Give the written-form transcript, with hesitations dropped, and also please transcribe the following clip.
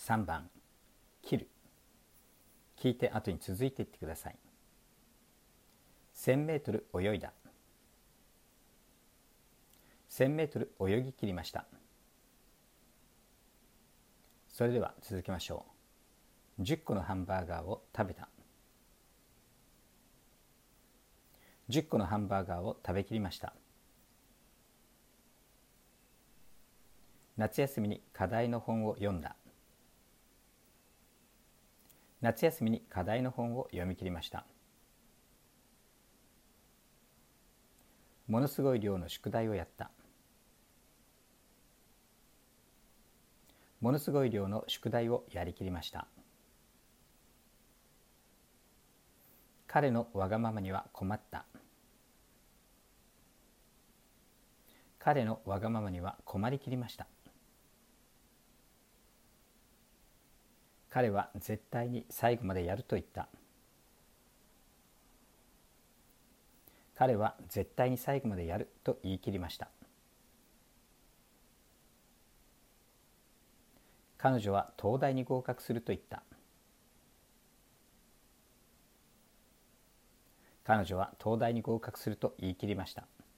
3番切る。聞いて後に続いていってください。1000メートル泳いだ。1000メートル泳ぎ切りました。それでは続けましょう。10個のハンバーガーを食べた。10個のハンバーガーを食べきりました。夏休みに課題の本を読んだ。夏休みに課題の本を読み切りました。ものすごい量の宿題をやった。ものすごい量の宿題をやりきりました。彼のわがままには困った。彼のわがままには困りきりました。彼は絶対に最後までやると言った。彼は絶対に最後までやると言い切りました。彼女は東大に合格すると言った。彼女は東大に合格すると言い切りました。